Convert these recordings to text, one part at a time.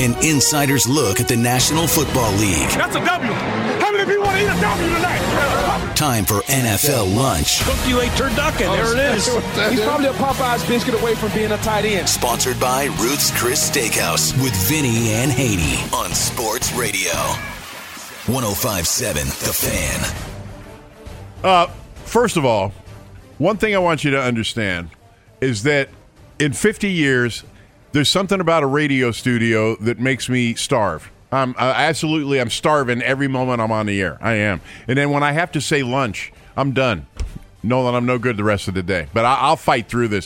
an insider's look at the National Football League. That's a W. How many people want to eat a W tonight? Time for NFL Lunch. Cook you a turducken. There it is. He's probably a Popeye's biscuit away from being a tight end. Sponsored by Ruth's Chris Steakhouse with Vinny and Haney on Sports Radio. 105.7 The Fan. First of all, one thing I want you to understand is that in 50 years, there's something about a radio studio that makes me starve. I'm starving every moment I'm on the air. I am. And then when I have to say lunch, I'm done. Know that I'm no good the rest of the day. But I'll fight through this.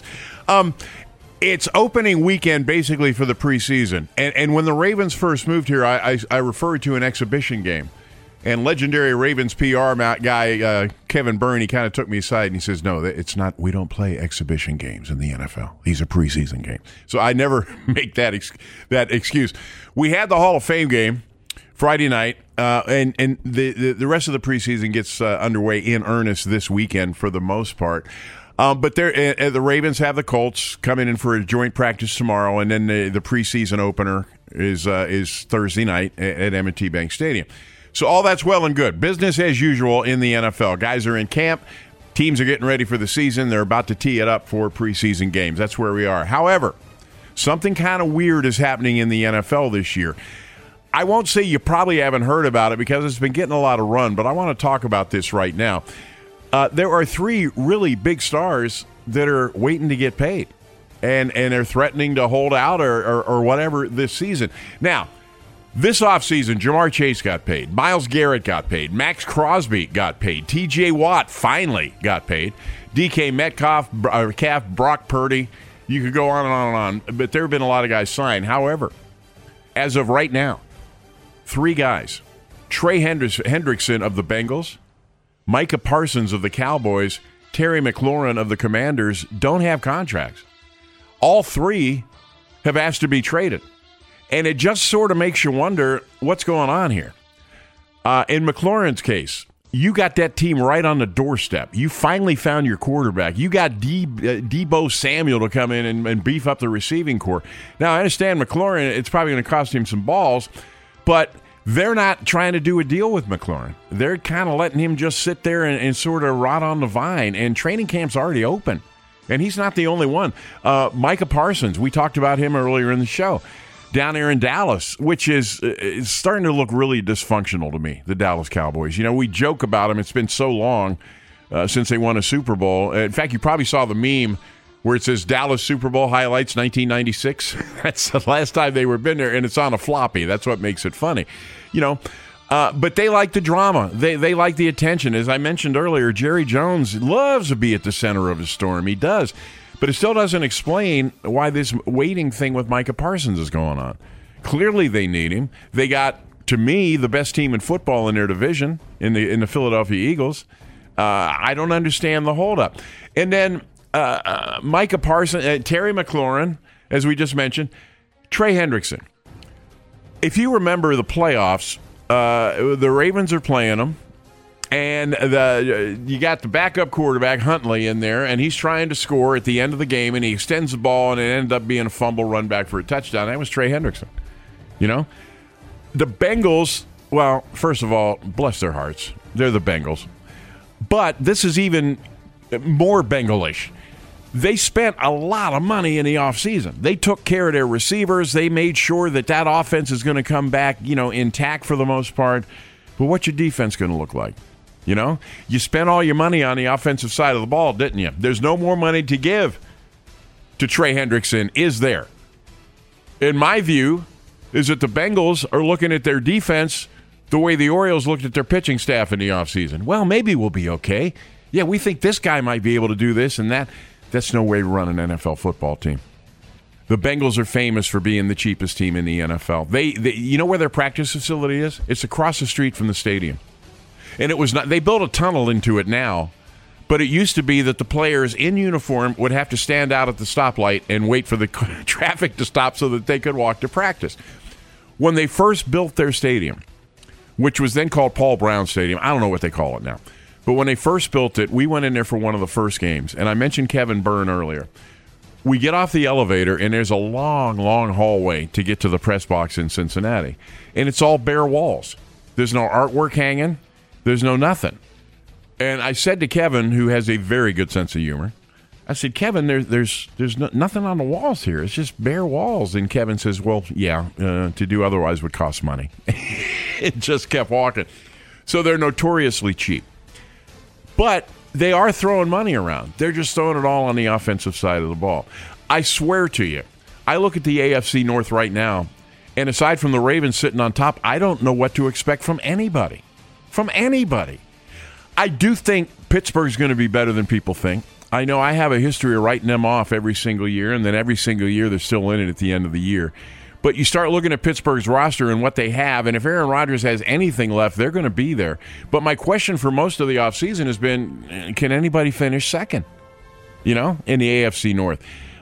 It's opening weekend basically for the preseason. And when the Ravens first moved here, I referred to an exhibition game. And legendary Ravens PR guy, Kevin Byrne, he kind of took me aside and he says, no, it's not. We don't play exhibition games in the NFL. These are preseason games. So I never make that excuse. We had the Hall of Fame game Friday night, and the rest of the preseason gets underway in earnest this weekend for the most part. But the Ravens have the Colts coming in for a joint practice tomorrow, and then the preseason opener is Thursday night at M&T Bank Stadium. So all that's well and good. Business as usual in the NFL. Guys are in camp. Teams are getting ready for the season. They're about to tee it up for preseason games. That's where we are. However, something kind of weird is happening in the NFL this year. I won't say you probably haven't heard about it because it's been getting a lot of run, but I want to talk about this right now. There are 3 really big stars that are waiting to get paid, and they're threatening to hold out or whatever this season. Now, this offseason, Jamar Chase got paid. Myles Garrett got paid. Max Crosby got paid. T.J. Watt finally got paid. DK Metcalf, Brock Purdy. You could go on and on and on. But there have been a lot of guys signed. However, as of right now, 3 guys. Trey Hendrickson of the Bengals, Micah Parsons of the Cowboys, Terry McLaurin of the Commanders don't have contracts. All 3 have asked to be traded. And it just sort of makes you wonder what's going on here. In McLaurin's case, you got that team right on the doorstep. You finally found your quarterback. You got Deebo Samuel to come in and beef up the receiving corps. Now, I understand McLaurin, it's probably going to cost him some balls, but they're not trying to do a deal with McLaurin. They're kind of letting him just sit there and sort of rot on the vine. And training camp's already open. And he's not the only one. Micah Parsons, we talked about him earlier in the show. Down there in Dallas, which is starting to look really dysfunctional to me, the Dallas Cowboys. You know, we joke about them. It's been so long since they won a Super Bowl. In fact, you probably saw the meme where it says Dallas Super Bowl highlights 1996. That's the last time they were been there, and it's on a floppy. That's what makes it funny. You know, but they like the drama. They like the attention. As I mentioned earlier, Jerry Jones loves to be at the center of a storm. He does. But it still doesn't explain why this waiting thing with Micah Parsons is going on. Clearly they need him. They got, to me, the best team in football in their division, in the Philadelphia Eagles. I don't understand the holdup. And then Micah Parsons, Terry McLaurin, as we just mentioned, Trey Hendrickson. If you remember the playoffs, the Ravens are playing them. And you got the backup quarterback, Huntley, in there, and he's trying to score at the end of the game, and he extends the ball, and it ended up being a fumble run back for a touchdown. That was Trey Hendrickson. You know? The Bengals, well, first of all, bless their hearts. They're the Bengals. But this is even more Bengalish. They spent a lot of money in the offseason. They took care of their receivers. They made sure that offense is going to come back, intact for the most part. But what's your defense going to look like? You know, you spent all your money on the offensive side of the ball, didn't you? There's no more money to give to Trey Hendrickson, is there? In my view, is that the Bengals are looking at their defense the way the Orioles looked at their pitching staff in the offseason. Well, maybe we'll be okay. Yeah, we think this guy might be able to do this and that. That's no way to run an NFL football team. The Bengals are famous for being the cheapest team in the NFL. They you know where their practice facility is? It's across the street from the stadium. And it was not. They built a tunnel into it now, but it used to be that the players in uniform would have to stand out at the stoplight and wait for the traffic to stop so that they could walk to practice. When they first built their stadium, which was then called Paul Brown Stadium, I don't know what they call it now, but when they first built it, we went in there for one of the first games, and I mentioned Kevin Byrne earlier. We get off the elevator, and there's a long, long hallway to get to the press box in Cincinnati. And it's all bare walls. There's no artwork hanging. There's no nothing. And I said to Kevin, who has a very good sense of humor, I said, Kevin, there's nothing on the walls here. It's just bare walls. And Kevin says, well, yeah, to do otherwise would cost money. It just kept walking. So they're notoriously cheap. But they are throwing money around. They're just throwing it all on the offensive side of the ball. I swear to you, I look at the AFC North right now, and aside from the Ravens sitting on top, I don't know what to expect from anybody. From anybody. I do think Pittsburgh's going to be better than people think. I know I have a history of writing them off every single year, and then every single year they're still in it at the end of the year. But you start looking at Pittsburgh's roster and what they have, and if Aaron Rodgers has anything left, they're going to be there. But my question for most of the offseason has been, can anybody finish second, in the AFC North?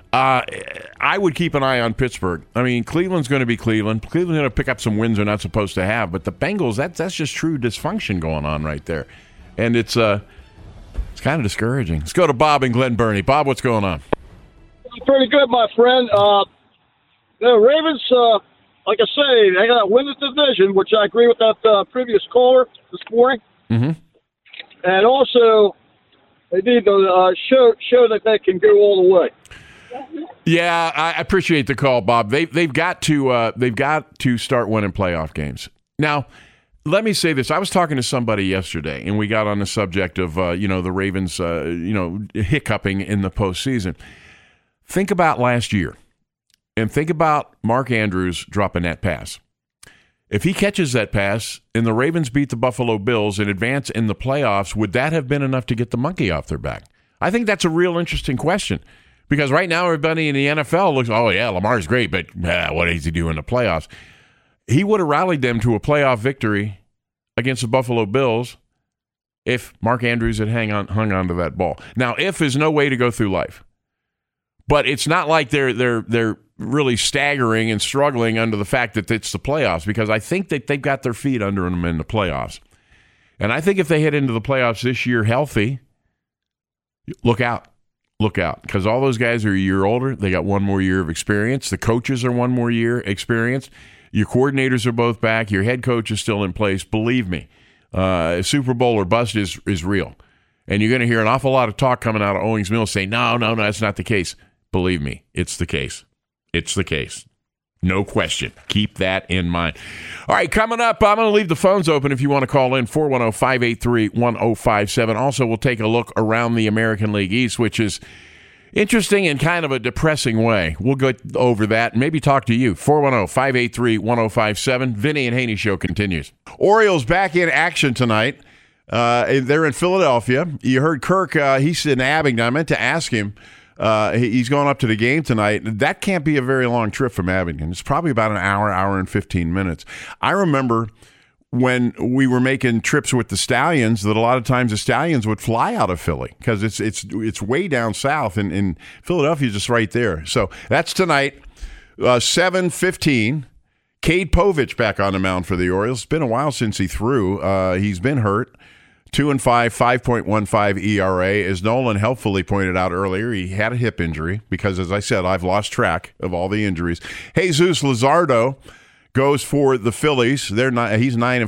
I would keep an eye on Pittsburgh. I mean, Cleveland's going to be Cleveland. Cleveland's going to pick up some wins they're not supposed to have. But the Bengals, that's just true dysfunction going on right there. And it's kind of discouraging. Let's go to Bob in Glen Burnie. Bob, what's going on? Pretty good, my friend. The Ravens, like I say, they got to win the division, which I agree with that previous caller this morning. Mm-hmm. And also, they need to show that they can go all the way. Yeah, I appreciate the call, Bob. They've got to start winning playoff games. Now, let me say this. I was talking to somebody yesterday, and we got on the subject of the Ravens hiccuping in the postseason. Think about last year. And think about Mark Andrews dropping that pass. If he catches that pass and the Ravens beat the Buffalo Bills and advance in the playoffs, would that have been enough to get the monkey off their back? I think that's a real interesting question because right now everybody in the NFL looks, oh, yeah, Lamar's great, but what does he do in the playoffs? He would have rallied them to a playoff victory against the Buffalo Bills if Mark Andrews had hung on to that ball. Now, if is no way to go through life. But it's not like they're really staggering and struggling under the fact that it's the playoffs because I think that they've got their feet under them in the playoffs. And I think if they head into the playoffs this year healthy, look out. Look out. Because all those guys are a year older. They got one more year of experience. The coaches are one more year experienced. Your coordinators are both back. Your head coach is still in place. Believe me, Super Bowl or bust is real. And you're going to hear an awful lot of talk coming out of Owings Mills saying, no, that's not the case. Believe me, it's the case. It's the case. No question. Keep that in mind. All right, coming up, I'm going to leave the phones open if you want to call in, 410-583-1057. Also, we'll take a look around the American League East, which is interesting in kind of a depressing way. We'll go over that and maybe talk to you. 410-583-1057. Vinny and Haney Show continues. Orioles back in action tonight. They're in Philadelphia. You heard Kirk, he's in Abingdon. I meant to ask him. He's going up to the game tonight. That can't be a very long trip from Abingdon. It's probably about an hour and 15 minutes. I remember when we were making trips with the Stallions that a lot of times the Stallions would fly out of Philly because it's way down south, and Philadelphia's just right there. So that's tonight, 7:15. Cade Povich back on the mound for the Orioles. It's been a while since he threw. He's been hurt. 2-5, 5.15 ERA. As Nolan helpfully pointed out earlier, he had a hip injury because, as I said, I've lost track of all the injuries. Jesus Luzardo goes for the Phillies. He's 9-5,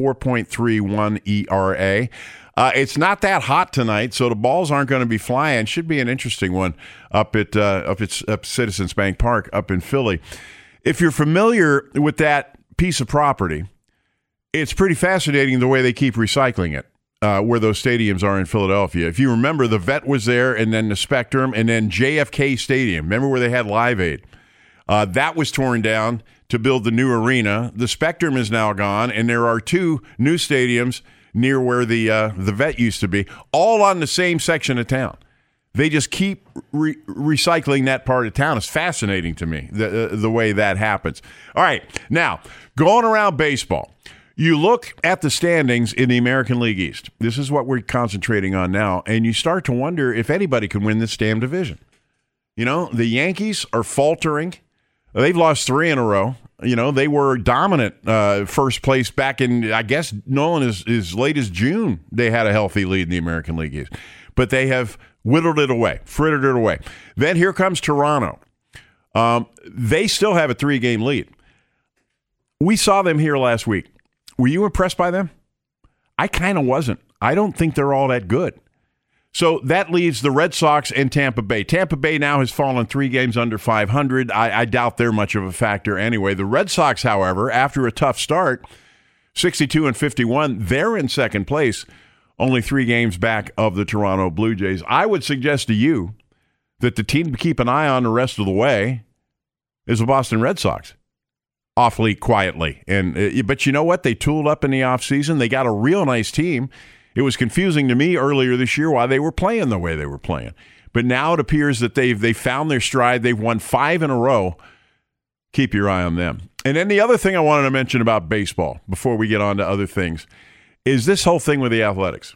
4.31 ERA. It's not that hot tonight, so the balls aren't going to be flying. Should be an interesting one up at Citizens Bank Park up in Philly. If you're familiar with that piece of property, it's pretty fascinating the way they keep recycling it. Where those stadiums are in Philadelphia. If you remember, the Vet was there, and then the Spectrum, and then JFK Stadium. Remember where they had Live Aid? That was torn down to build the new arena. The Spectrum is now gone, and there are two new stadiums near where the Vet used to be, all on the same section of town. They just keep recycling that part of town. It's fascinating to me, the way that happens. All right, now, going around baseball. You look at the standings in the American League East. This is what we're concentrating on now, and you start to wonder if anybody can win this damn division. The Yankees are faltering. They've lost 3 in a row. They were dominant first place back in, I guess, Nolan, as late as June. They had a healthy lead in the American League East. but they have whittled it away, frittered it away. Then here comes Toronto. They still have a 3-game lead. We saw them here last week. Were you impressed by them? I kind of wasn't. I don't think they're all that good. So that leaves the Red Sox and Tampa Bay. Tampa Bay now has fallen 3 games under 500. I doubt they're much of a factor anyway. The Red Sox, however, after a tough start, 62-51, they're in second place, only 3 games back of the Toronto Blue Jays. I would suggest to you that the team to keep an eye on the rest of the way is the Boston Red Sox. Awfully quietly. But you know what? They tooled up in the offseason. They got a real nice team. It was confusing to me earlier this year why they were playing the way they were playing. But now it appears that they've found their stride. They've won 5 in a row. Keep your eye on them. And then the other thing I wanted to mention about baseball before we get on to other things is this whole thing with the Athletics.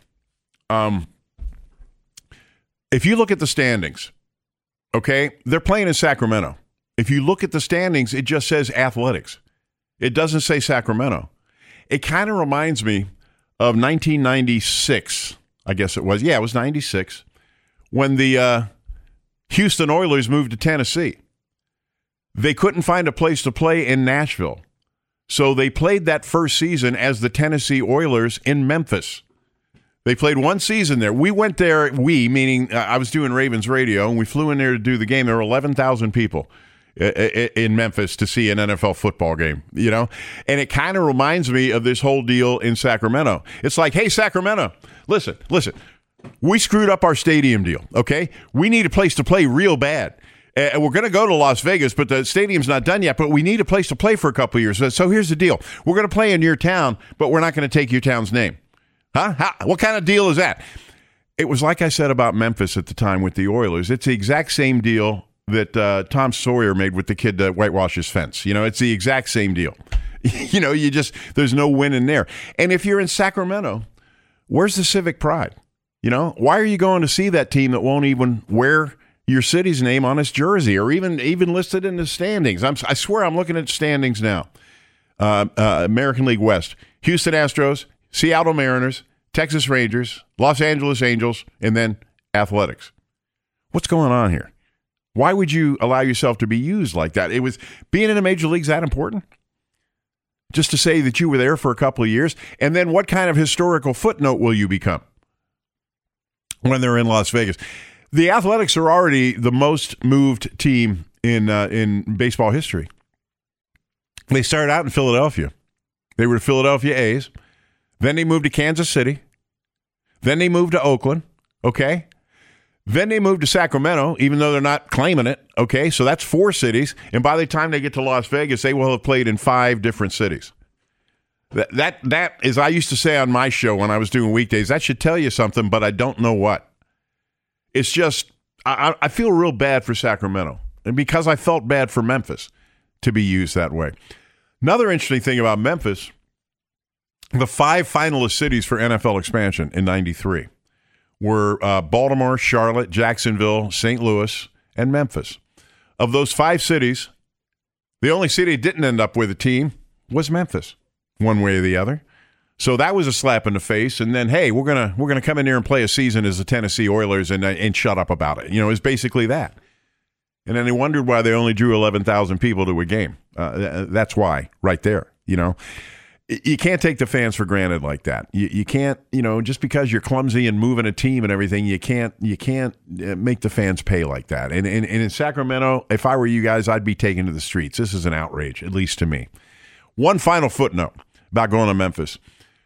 If you look at the standings, okay, they're playing in Sacramento. If you look at the standings, it just says Athletics. It doesn't say Sacramento. It kind of reminds me of 1996, I guess it was. Yeah, it was 96, when the Houston Oilers moved to Tennessee. They couldn't find a place to play in Nashville. So they played that first season as the Tennessee Oilers in Memphis. They played 1 season there. We went there, meaning I was doing Ravens radio, and we flew in there to do the game. There were 11,000 people in Memphis to see an NFL football game, you know? And it kind of reminds me of this whole deal in Sacramento. It's like, hey, Sacramento, listen, we screwed up our stadium deal, okay? We need a place to play real bad. And we're going to go to Las Vegas, but the stadium's not done yet, but we need a place to play for a couple of years. So here's the deal. We're going to play in your town, but we're not going to take your town's name. Huh? What kind of deal is that? It was like I said about Memphis at the time with the Oilers. It's the exact same deal that Tom Sawyer made with the kid that whitewashed his fence. You know, it's the exact same deal. You know, there's no win in there. And if you're in Sacramento, where's the civic pride? You know, why are you going to see that team that won't even wear your city's name on its jersey or even listed in the standings? I swear I'm looking at standings now. American League West, Houston Astros, Seattle Mariners, Texas Rangers, Los Angeles Angels, and then Athletics. What's going on here? Why would you allow yourself to be used like that? It was being in the major leagues that important? Just to say that you were there for a couple of years? And then what kind of historical footnote will you become when they're in Las Vegas? The Athletics are already the most moved team in baseball history. They started out in Philadelphia. They were the Philadelphia A's. Then they moved to Kansas City. Then they moved to Oakland. Okay? Then they moved to Sacramento, even though they're not claiming it. Okay, so that's 4 cities. And by the time they get to Las Vegas, they will have played in 5 different cities. That is, I used to say on my show when I was doing weekdays, that should tell you something, but I don't know what. It's just, I feel real bad for Sacramento. And because I felt bad for Memphis to be used that way. Another interesting thing about Memphis, the 5 finalist cities for NFL expansion in 93. Were Baltimore, Charlotte, Jacksonville, St. Louis, and Memphis. Of those 5 cities, the only city that didn't end up with a team was Memphis, one way or the other. So that was a slap in the face. And then, hey, we're gonna come in here and play a season as the Tennessee Oilers and shut up about it. You know, it's basically that. And then they wondered why they only drew 11,000 people to a game. That's why, right there. You know. You can't take the fans for granted like that. You can't, you know, just because you're clumsy and moving a team and everything, you can't make the fans pay like that. And in Sacramento, if I were you guys, I'd be taken to the streets. This is an outrage, at least to me. One final footnote about going to Memphis.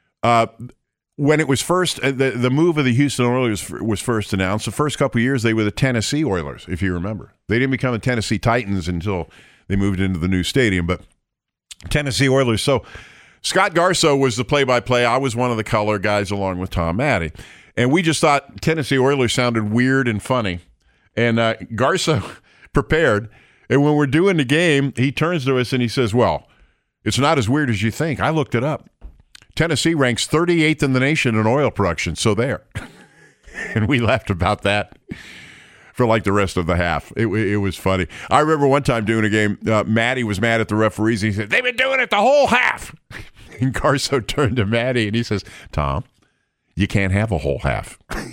When it was first, the move of the Houston Oilers was first announced, the first couple of years they were the Tennessee Oilers, if you remember. They didn't become the Tennessee Titans until they moved into the new stadium, but Tennessee Oilers. So Scott Garso was the play-by-play. I was one of the color guys along with Tom Maddy. And we just thought Tennessee Oilers sounded weird and funny. And Garso prepared. And when we're doing the game, he turns to us and he says, well, it's not as weird as you think. I looked it up. Tennessee ranks 38th in the nation in oil production. So there. And we laughed about that for like the rest of the half. It was funny. I remember one time doing a game, Matty was mad at the referees. He said, they've been doing it the whole half. And Garso turned to Matty and he says, Tom, you can't have a whole half.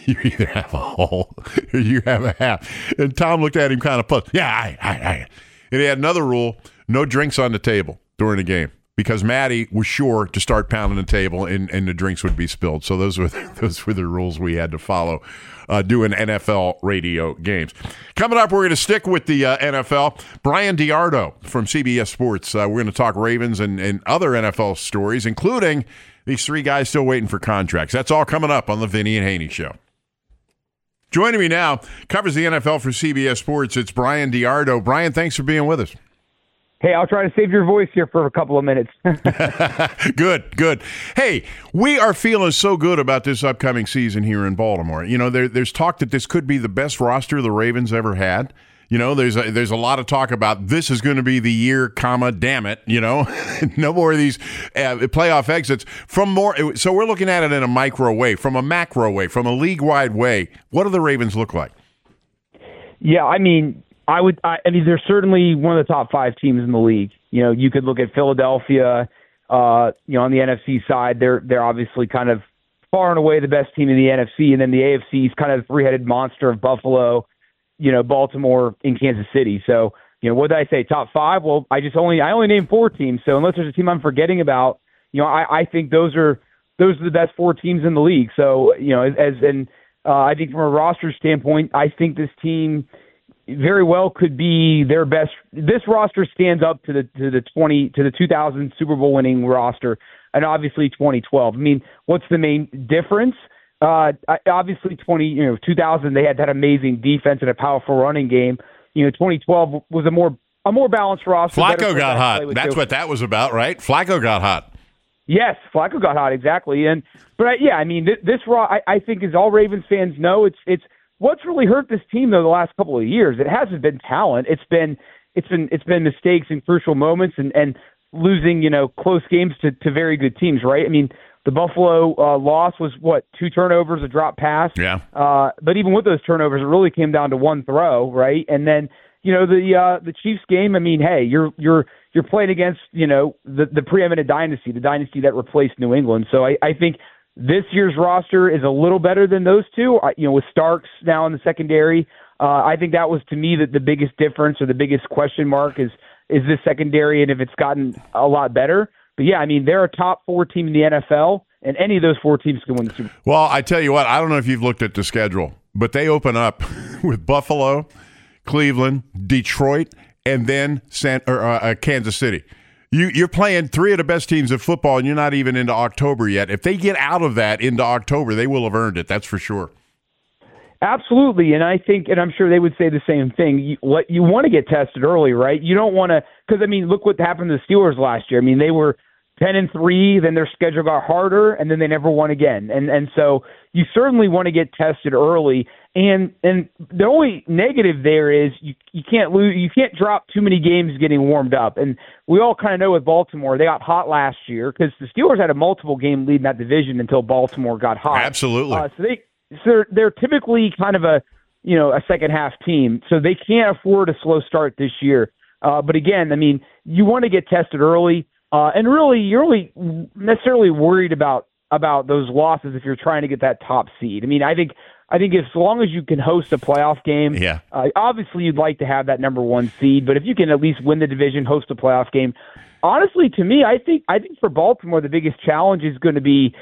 You either have a whole or you have a half. And Tom looked at him kind of puzzled. Yeah, I. And he had another rule, no drinks on the table during the game, because Maddie was sure to start pounding the table and the drinks would be spilled. So those were the rules we had to follow doing NFL radio games. Coming up, we're going to stick with the NFL. Brian DiArdo from CBS Sports. We're going to talk Ravens and other NFL stories, including these three guys still waiting for contracts. That's all coming up on the Vinny and Haney Show. Joining me now, covers the NFL for CBS Sports. It's Brian DiArdo. Brian, thanks for being with us. Hey, I'll try to save your voice here for a couple of minutes. Good. Hey, we are feeling so good about this upcoming season here in Baltimore. You know, there's talk that this could be the best roster the Ravens ever had. You know, there's a lot of talk about this is going to be the year, damn it, you know. No more of these playoff exits. So we're looking at it in a micro way, from a macro way, from a league-wide way. What do the Ravens look like? Yeah, I mean, they're certainly one of the top 5 teams in the league. You know, you could look at Philadelphia, on the NFC side. They're obviously kind of far and away the best team in the NFC, and then the AFC is kind of the three-headed monster of Buffalo, Baltimore, and Kansas City. So, what did I say? Top 5? Well, I only named 4 teams. So unless there's a team I'm forgetting about, I think those are the best 4 teams in the league. So, I think from a roster standpoint, I think this team very well could be their best. This roster stands up to the 2000 Super Bowl winning roster, and obviously 2012. I mean, what's the main difference? Obviously 2000 they had that amazing defense and a powerful running game. 2012 was a more balanced roster. Flacco got hot. That's what that was about, right? Flacco got hot. Yes, Flacco got hot, exactly. I think, as all Ravens fans know, it's what's really hurt this team though the last couple of years. It hasn't been talent. It's been mistakes in crucial moments and losing close games to very good teams, right? I mean, the Buffalo loss was 2 turnovers, a drop pass. Yeah. But even with those turnovers, it really came down to one throw, right? And then the Chiefs game. I mean, hey, you're playing against the preeminent dynasty, the dynasty that replaced New England. So I think this year's roster is a little better than those two. With Starks now in the secondary, I think that was to me the biggest difference or the biggest question mark is this secondary and if it's gotten a lot better. But yeah, I mean, they're a top 4 team in the NFL, and any of those 4 teams can win the Super Bowl. Well, I tell you what, I don't know if you've looked at the schedule, but they open up with Buffalo, Cleveland, Detroit, and then Kansas City. You're playing 3 of the best teams of football, and you're not even into October yet. If they get out of that into October, they will have earned it. That's for sure. Absolutely, and I think, and I'm sure they would say the same thing. You want to get tested early, right? You don't want to, because I mean, look what happened to the Steelers last year. I mean, they were 10-3, then their schedule got harder, and then they never won again. And so you certainly want to get tested early. And the only negative there is you can't lose, you can't drop too many games getting warmed up. And we all kind of know with Baltimore, they got hot last year because the Steelers had a multiple game lead in that division until Baltimore got hot. Absolutely. So they're typically kind of a second half team, so they can't afford a slow start this year. But again, I mean, you want to get tested early, and really, you're really necessarily worried about those losses if you're trying to get that top seed. I mean, I think as long as you can host a playoff game, obviously you'd like to have that number 1 seed. But if you can at least win the division, host a playoff game, honestly, to me, I think for Baltimore the biggest challenge is going to be,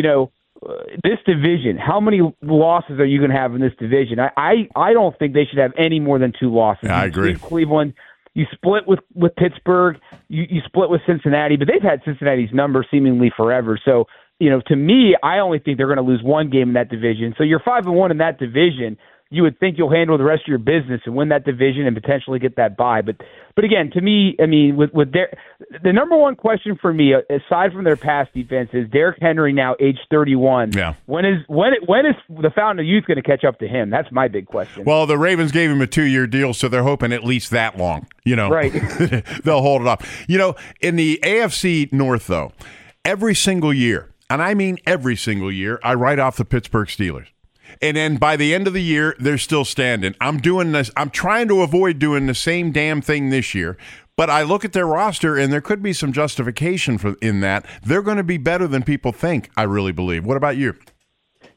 this division. How many losses are you going to have in this division? I don't think they should have any more than 2 losses. I agree. Cleveland, you split with Pittsburgh, you split with Cincinnati, but they've had Cincinnati's number seemingly forever. So, to me, I only think they're going to lose 1 game in that division. So you're 5-1 in that division. You would think you'll handle the rest of your business and win that division and potentially get that bye. But again, to me, I mean, with the number 1 question for me, aside from their pass defense, is Derrick Henry now age 31. Yeah. When is the fountain of youth going to catch up to him? That's my big question. Well, the Ravens gave him a 2-year deal, so they're hoping at least that long. Right. They'll hold it off. In the AFC North, though, every single year, and I mean every single year, I write off the Pittsburgh Steelers. And then by the end of the year, they're still standing. I'm doing this. I'm trying to avoid doing the same damn thing this year. But I look at their roster, and there could be some justification in that. They're going to be better than people think, I really believe. What about you?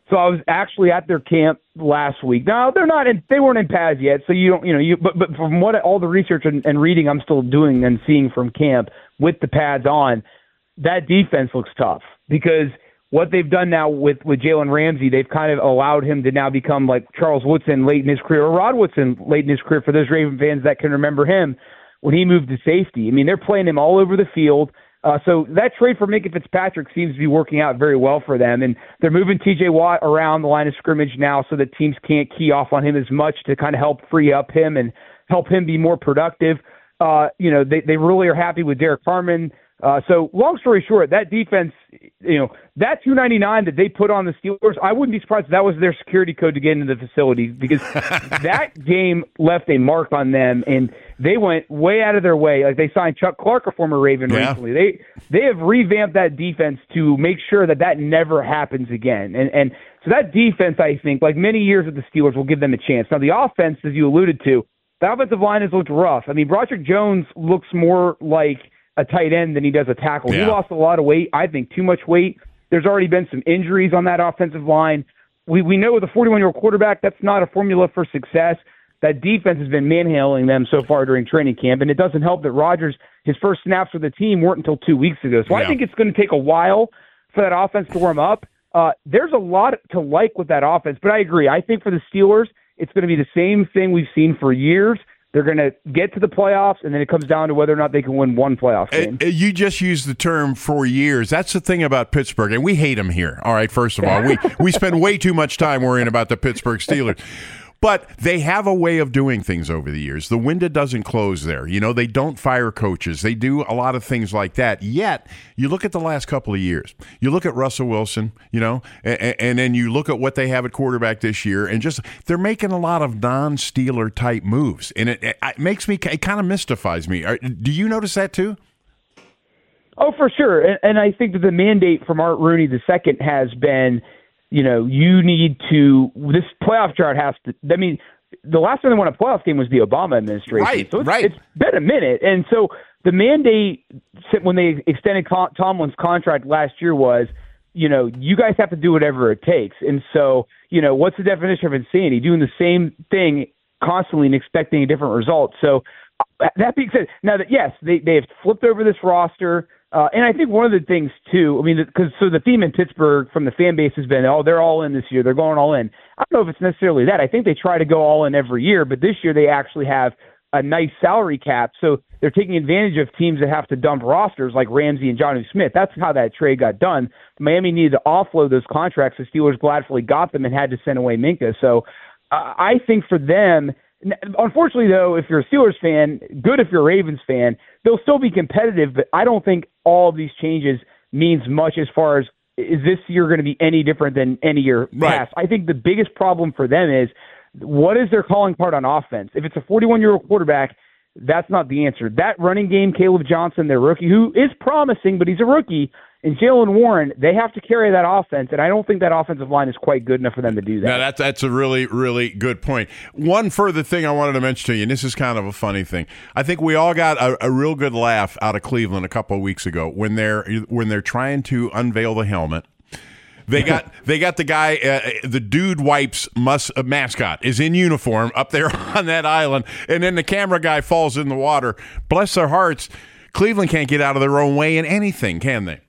So I was actually at their camp last week. Now they weren't in pads yet, so but from what all the research and reading I'm still doing and seeing from camp with the pads on, that defense looks tough because what they've done now with Jalen Ramsey, they've kind of allowed him to now become like Charles Woodson late in his career, or Rod Woodson late in his career for those Raven fans that can remember him when he moved to safety. I mean, they're playing him all over the field. So that trade for Minkah Fitzpatrick seems to be working out very well for them, and they're moving T.J. Watt around the line of scrimmage now so that teams can't key off on him as much to kind of help free up him and help him be more productive. They really are happy with Derek Carman. So long story short, that defense, that 299 that they put on the Steelers, I wouldn't be surprised if that was their security code to get into the facility because that game left a mark on them, and they went way out of their way. Like they signed Chuck Clark, a former Raven, recently. They have revamped that defense to make sure that never happens again. And so that defense, I think, like many years with the Steelers, will give them a chance. Now the offense, as you alluded to, the offensive line has looked rough. I mean, Broderick Jones looks more like a tight end than he does a tackle. Yeah. He lost a lot of weight, I think too much weight. There's already been some injuries on that offensive line. We know with a 41-year-old quarterback, that's not a formula for success. That defense has been manhandling them so far during training camp, and it doesn't help that Rodgers, his first snaps with the team weren't until 2 weeks ago. So I think it's going to take a while for that offense to warm up. There's a lot to like with that offense, but I agree. I think for the Steelers, it's going to be the same thing we've seen for years. They're going to get to the playoffs, and then it comes down to whether or not they can win one playoff game. You just used the term for years. That's the thing about Pittsburgh, and we hate them here. All right, first of all, we spend way too much time worrying about the Pittsburgh Steelers. But they have a way of doing things over the years. The window doesn't close there. They don't fire coaches. They do a lot of things like that. Yet, you look at the last couple of years. You look at Russell Wilson, and then you look at what they have at quarterback this year, and just they're making a lot of non-Steeler type moves. And it kind of mystifies me. Do you notice that too? Oh, for sure. And I think that the mandate from Art Rooney II has been, you need to – this playoff drought has to – I mean, the last time they won a playoff game was the Obama administration. Right, so it's been a minute. And so the mandate when they extended Tomlin's contract last year was, you guys have to do whatever it takes. And so, what's the definition of insanity? Doing the same thing constantly and expecting a different result. So that being said, now that, yes, they have flipped over this roster. And I think one of the things, too, because the theme in Pittsburgh from the fan base has been, they're all in this year. They're going all in. I don't know if it's necessarily that. I think they try to go all in every year, but this year they actually have a nice salary cap. So they're taking advantage of teams that have to dump rosters like Ramsey and Jonnu Smith. That's how that trade got done. Miami needed to offload those contracts. The Steelers gladly got them and had to send away Minkah. So I think for them, unfortunately, though, if you're a Steelers fan, good if you're a Ravens fan, they'll still be competitive, but I don't think all of these changes means much as far as is this year going to be any different than any year past. I think the biggest problem for them is what is their calling part on offense? If it's a 41-year-old quarterback, that's not the answer. That running game, Caleb Johnson, their rookie, who is promising, but he's a rookie, and Jaylen Warren, they have to carry that offense, and I don't think that offensive line is quite good enough for them to do that. Now, that's a really, really good point. One further thing I wanted to mention to you, and this is kind of a funny thing. I think we all got a real good laugh out of Cleveland a couple of weeks ago when they're trying to unveil the helmet. They got the guy, the Dude Wipes mascot is in uniform up there on that island, and then the camera guy falls in the water. Bless their hearts, Cleveland can't get out of their own way in anything, can they?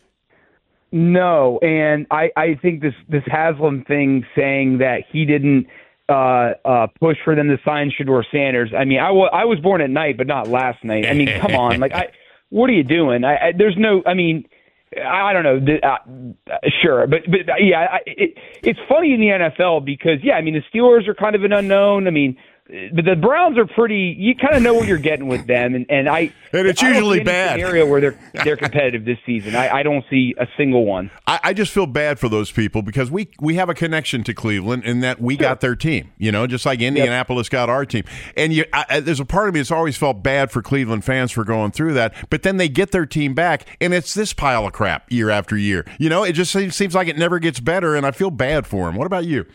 No, and I think this Haslam thing saying that he didn't push for them to sign Shedeur Sanders. I mean, I was born at night, but not last night. I mean, come on, what are you doing? There's no. I mean, I don't know. Sure, but yeah, it's funny in the NFL because I mean the Steelers are kind of an unknown. I mean. But the Browns are pretty. You kind of know what you're getting with them, and it's usually bad. Scenario where they're competitive this season. I don't see a single one. I just feel bad for those people because we have a connection to Cleveland in that we got their team. Just like Indianapolis got our team. And there's a part of me that's always felt bad for Cleveland fans for going through that. But then they get their team back, and it's this pile of crap year after year. It just seems like it never gets better, and I feel bad for them. What about you?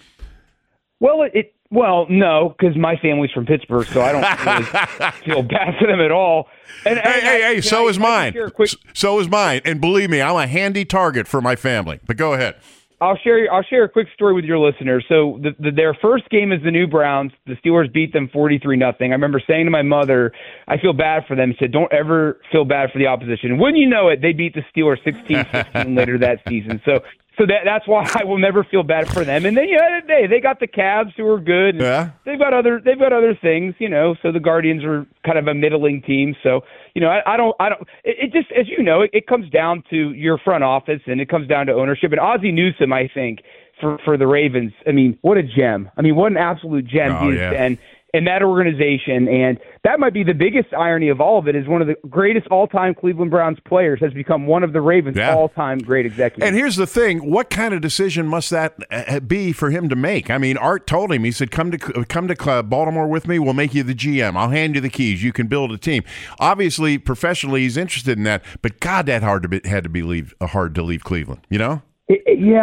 Well, no, because my family's from Pittsburgh, so I don't really feel bad for them at all. Hey, so is mine. So is mine. And believe me, I'm a handy target for my family. But go ahead. I'll share a quick story with your listeners. So their first game is the new Browns. The Steelers beat them 43-0. I remember saying to my mother, I feel bad for them. She said, don't ever feel bad for the opposition. Wouldn't you know it, they beat the Steelers 16-16 later that season. So that's why I will never feel bad for them. And then they got the Cavs who are good. And yeah. They've got other things, So the Guardians are kind of a middling team. So I don't. It just, as you know, it comes down to your front office and it comes down to ownership. And Ozzie Newsome, I think, for the Ravens, I mean, what a gem. I mean, what an absolute gem he has been in that organization. And that might be the biggest irony of all of it, is one of the greatest all-time Cleveland Browns players has become one of the Ravens' all-time great executives. And here's the thing. What kind of decision must that be for him to make? I mean, Art told him, he said, come to Baltimore with me. We'll make you the GM. I'll hand you the keys. You can build a team. Obviously, professionally, he's interested in that. But, God, that had to be hard to leave Cleveland, Yeah,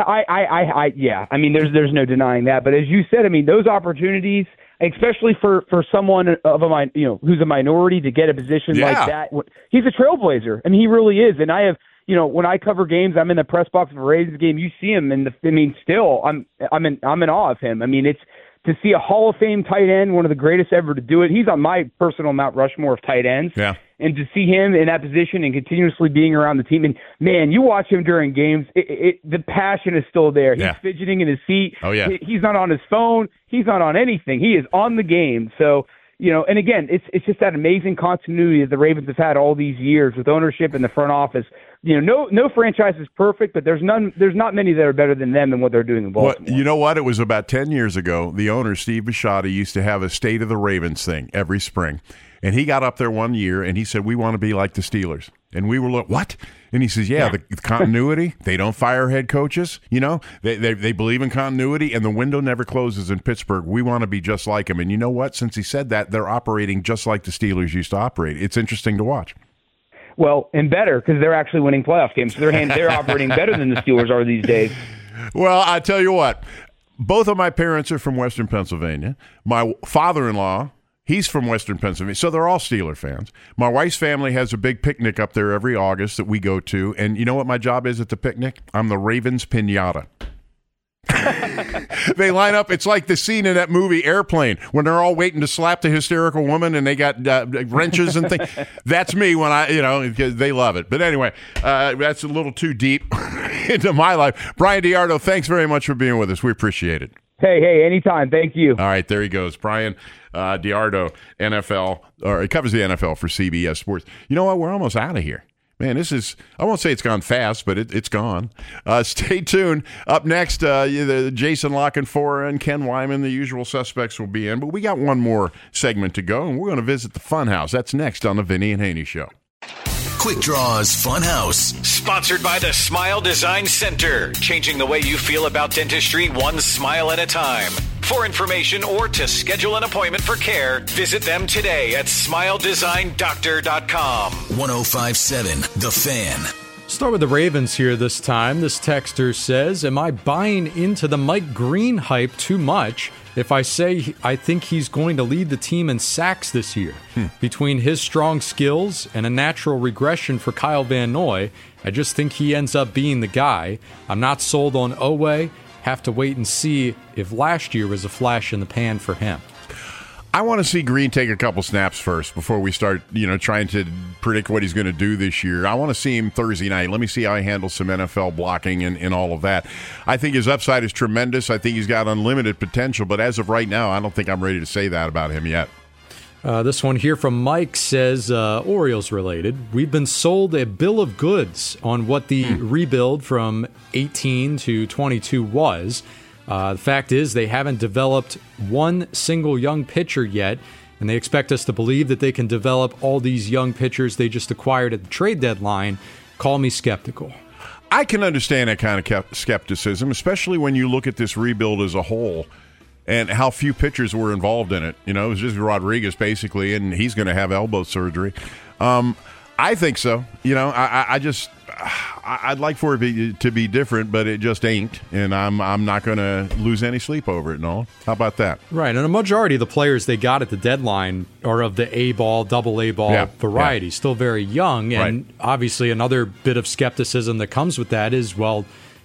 I mean, there's no denying that. But as you said, I mean, those opportunities, especially for someone who's a minority, to get a position like that, he's a trailblazer. I mean, he really is. And I have, when I cover games, I'm in the press box of a Ravens game. You see him, and still, I'm in awe of him. I mean, it's to see a Hall of Fame tight end, one of the greatest ever to do it. He's on my personal Mount Rushmore of tight ends. Yeah. And to see him in that position and continuously being around the team, and man, you watch him during games, the passion is still there. He's fidgeting in his seat. Oh, yeah. He's not on his phone. He's not on anything. He is on the game. So, and again, it's just that amazing continuity that the Ravens have had all these years with ownership in the front office. No franchise is perfect, but there's not many that are better than them and what they're doing in Baltimore. Well, you know what? It was about 10 years ago. The owner, Steve Bisciotti, used to have a State of the Ravens thing every spring. And he got up there one year and he said, we want to be like the Steelers. And we were like, what? And he says, the continuity. They don't fire head coaches. They believe in continuity, and the window never closes in Pittsburgh. We want to be just like them. And you know what? Since he said that, they're operating just like the Steelers used to operate. It's interesting to watch. Well, and better, because they're actually winning playoff games. So they're operating better than the Steelers are these days. Well, I tell you what, both of my parents are from Western Pennsylvania. My father-in-law, he's from Western Pennsylvania, so they're all Steeler fans. My wife's family has a big picnic up there every August that we go to, and you know what my job is at the picnic? I'm the Ravens piñata. They line up. It's like the scene in that movie Airplane when they're all waiting to slap the hysterical woman and they got wrenches and things. That's me when because they love it. But anyway, that's a little too deep into my life. Brian DiArdo, thanks very much for being with us. We appreciate it. Hey, anytime. Thank you. All right, there he goes. Brian DiArdo, NFL, or he covers the NFL for CBS Sports. You know what? We're almost out of here. Man, I won't say it's gone fast, but it's gone. Stay tuned. Up next, Jason Lockenfora and Ken Wyman, the usual suspects, will be in. But we got one more segment to go, and we're going to visit the Funhouse. That's next on the Vinny and Haney Show. Quick Draws Funhouse. Sponsored by the Smile Design Center. Changing the way you feel about dentistry one smile at a time. For information or to schedule an appointment for care, visit them today at smiledesignDoctor.com. 105.7 The Fan. Start with the Ravens here this time. This texter says, am I buying into the Mike Green hype too much if I say I think he's going to lead the team in sacks this year? Between his strong skills and a natural regression for Kyle Van Noy, I just think he ends up being the guy. I'm not sold on Oweh. Have to wait and see if last year was a flash in the pan for him. I want to see Green take a couple snaps first before we start, trying to predict what he's going to do this year. I want to see him Thursday night. Let me see how he handles some NFL blocking and all of that. I think his upside is tremendous. I think he's got unlimited potential, but as of right now, I don't think I'm ready to say that about him yet. This one here from Mike says, Orioles related, we've been sold a bill of goods on what the rebuild from 18 to 22 was. The fact is they haven't developed one single young pitcher yet, and they expect us to believe that they can develop all these young pitchers they just acquired at the trade deadline. Call me skeptical. I can understand that kind of skepticism, especially when you look at this rebuild as a whole and how few pitchers were involved in it. It was just Rodriguez, basically, and he's going to have elbow surgery. I think so. I'd like for it to be different, but it just ain't, and I'm not going to lose any sleep over it, Noel. How about that? Right, and a majority of the players they got at the deadline are of the A-ball, double A-ball variety, still very young, and obviously another bit of skepticism that comes with that is, well,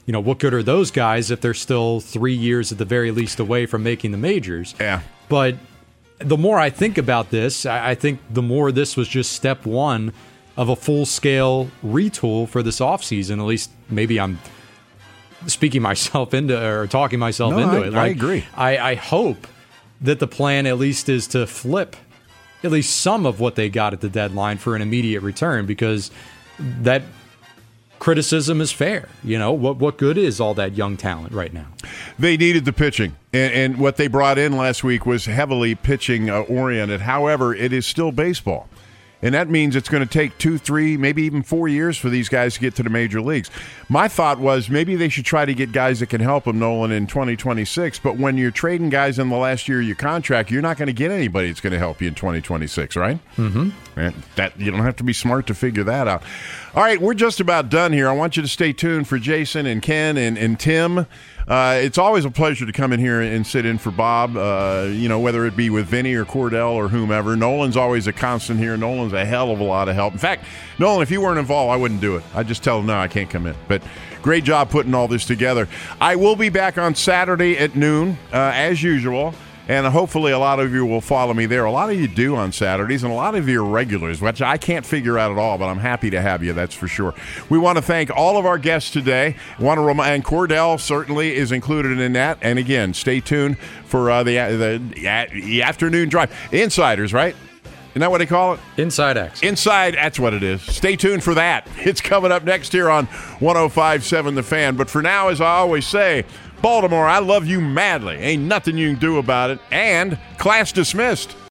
what good are those guys if they're still 3 years at the very least away from making the majors? Yeah. But the more I think about this, I think the more this was just step one of a full-scale retool for this offseason. At least maybe I'm speaking myself into or talking myself into it. I agree. I hope that the plan at least is to flip at least some of what they got at the deadline for an immediate return, because that criticism is fair. What good is all that young talent right now? They needed the pitching, and what they brought in last week was heavily pitching oriented. However, it is still baseball. And that means it's going to take 2, 3, maybe even 4 years for these guys to get to the major leagues. My thought was maybe they should try to get guys that can help them, Nolan, in 2026. But when you're trading guys in the last year of your contract, you're not going to get anybody that's going to help you in 2026, right? Mm-hmm. And you don't have to be smart to figure that out. All right, we're just about done here. I want you to stay tuned for Jason and Ken and Tim. It's always a pleasure to come in here and sit in for Bob, whether it be with Vinny or Cordell or whomever. Nolan's always a constant here. Nolan's a hell of a lot of help. In fact, Nolan, if you weren't involved, I wouldn't do it. I'd just tell him, no, I can't come in. But great job putting all this together. I will be back on Saturday at noon, as usual. And hopefully a lot of you will follow me there. A lot of you do on Saturdays, and a lot of you are regulars, which I can't figure out at all, but I'm happy to have you, that's for sure. We want to thank all of our guests today. And Cordell certainly is included in that. And again, stay tuned for the afternoon drive. Insiders, right? Isn't that what they call it? Inside X. Inside, that's what it is. Stay tuned for that. It's coming up next here on 105.7 The Fan. But for now, as I always say, Baltimore, I love you madly. Ain't nothing you can do about it. And class dismissed.